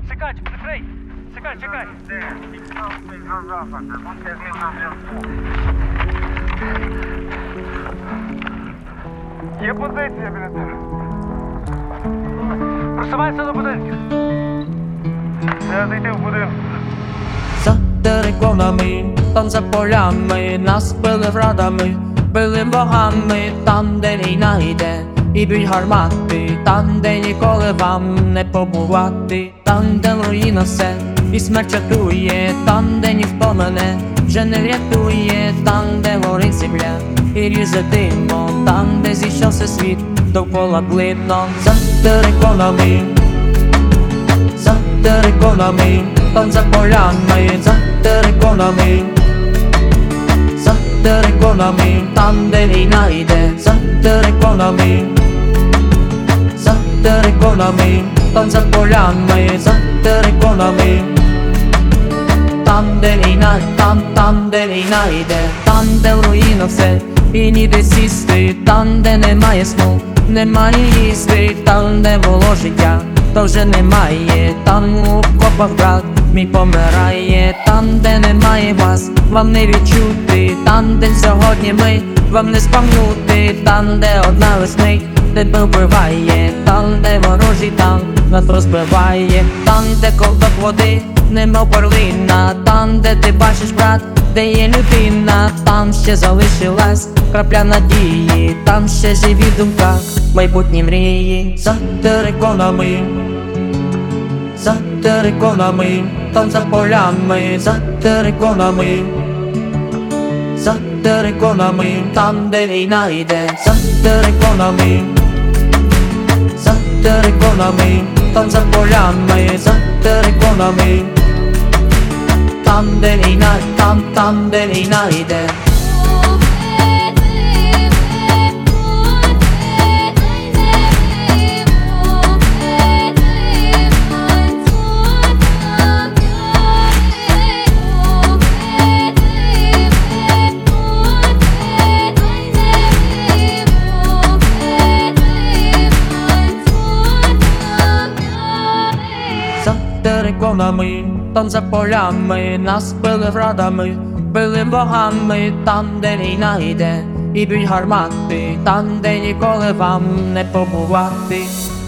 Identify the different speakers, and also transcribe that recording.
Speaker 1: Секанчик, прикрий! Секань, чекай! Є позиція біля тебе. Просувайся до будинків. Треба зайти в будинок.
Speaker 2: За териконами, там за полями, нас били врадами, били богами, там, де війна йде, і б'ють гармати, там, де ніколи вам не побувати, там, де руїна все, і смерть чатує, там, де ніхто мене вже не врятує, там, де горить земля, і ріже димо, там, де зійшовся світ, довкола блидно. За териконами, за териконами, там за полями, за териконами, за териконами, там, де війна йде, за териконами, за териконами, там за полями, за териконами, там, де війна, там, де війна йде, там, де в руїнах все, і ніде сісти, там, де немає сну, немає їсти, там, де було життя, то вже немає, там у копах брат мій помирає, там, де немає вас, вам не відчути, там, де сьогодні ми, вам не спам'нути, там, де одна весник тебе вбиває, там, де ворожий танк нас розбиває, там, де ковток води, немов перлина, там, де ти бачиш, брат, де є людина, там ще залишилась крапля надії, там ще живі думка, майбутні мрії. За териконами, за териконами, там за полями, за териконами, за териконами, там, де війна йде, за териконами, за териконами, там за полями, за териконами, там, де війна, там, де війна йде. За териконами, там за полями, нас били врадами, били богами, там, де війна йде, і б'ють гармати, там, де ніколи вам не побувати.